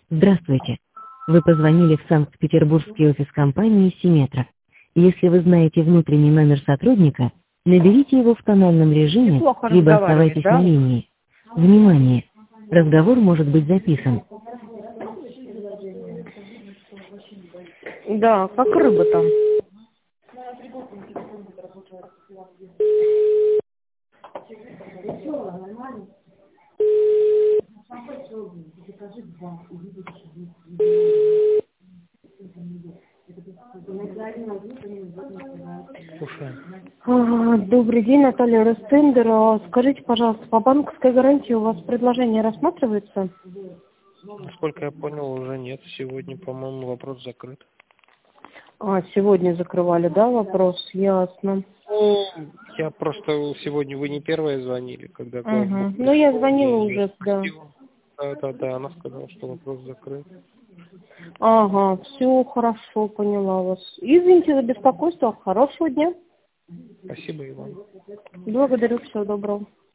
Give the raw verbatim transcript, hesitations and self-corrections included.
Здравствуйте. Вы позвонили в Санкт-Петербургский офис компании «Симметра». Если вы знаете внутренний номер сотрудника, наберите его в тональном режиме, Неплохо либо разговаривает, оставайтесь на да? линии. Внимание! Разговор может быть записан. Да, как рыба там. Слушай, А, Добрый день, Наталья Ростендер. А, Скажите, пожалуйста, по банковской гарантии у вас предложение рассматривается? насколько я понял, уже нет. Сегодня, по-моему, вопрос закрыт. А, сегодня закрывали, да, вопрос? Ясно. Ну, я просто сегодня вы не первые звонили, когда к вам был Угу. Ну, я пришел, звонила я ее уже, да. спросил. Да, да, да, она сказала, что вопрос закрыт. Ага, все хорошо, поняла вас. Извините за беспокойство, хорошего дня. Спасибо и вам. Благодарю, всего доброго.